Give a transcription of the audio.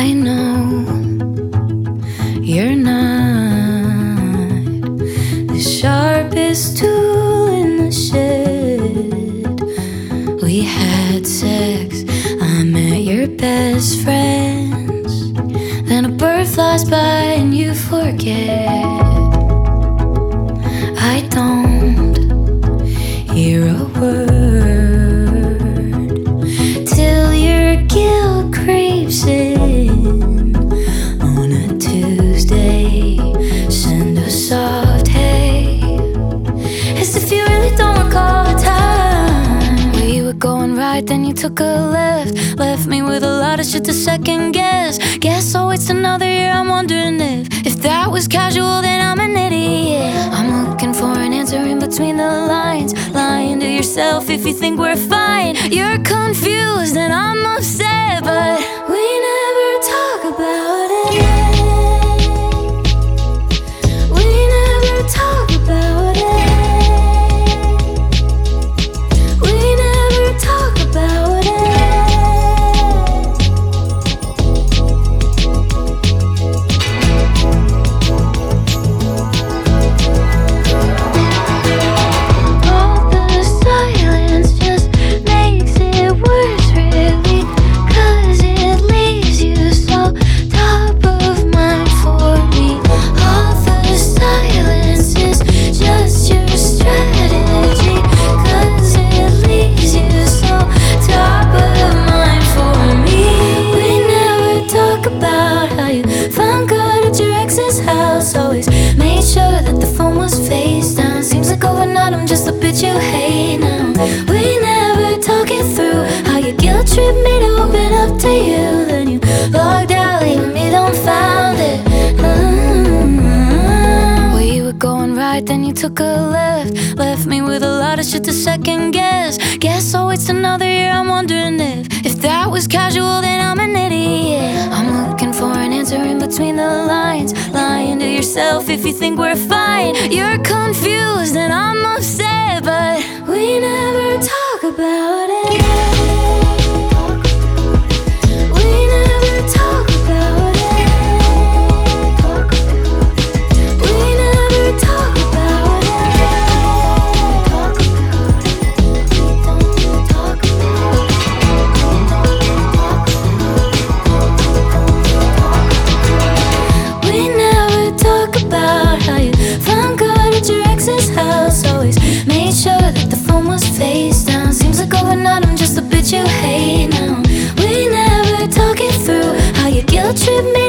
I know you're not the sharpest tool in the shed. We had sex, I met your best friends. Then a bird flies by and you forget. I don't hear a word till your guilt creeps in on a Tuesday. Send a soft hey, as if you really don't recall the time. We were going right, then you took a left. Left me with a lot of shit to second guess. Guess I'll wait another year, I'm wondering if that was casual, then I'm an idiot. I'm looking for an answer in between the lines. Lying to yourself if you think we're fine. You're confused and I'm upset, but we never talk about it. We never talk about it. We never talk about it. All the silence just makes it worse, really, 'cause it leaves you so top of mind for me. All the silence is just your strategy, 'cause it leaves you so top of mind for me. We never talk about how you found God at your ex's house. Always made sure that the phone was face down. Seems like overnight I'm just a bitch you hate now. We never talk it through how you guilt tripped me to open up to you. Then you logged out, leaving me dumbfounded. We were going right, then you took a left. Left me with a lot of shit to second guess. Guess I'll wait another year, I'm wondering if that was casual, then I'm an idiot. I'm looking for an answer in between the lines. Lying to yourself if you think we're fine. You're confused and I'm upset, but we never talk about it. We never talk about it. We never talk about it. We don't talk about it. We never talk about how you found God at your ex's house. Always made sure that the phone was face down. Seems like overnight I'm just a bitch you hate now. We never talk it through how you guilt trip me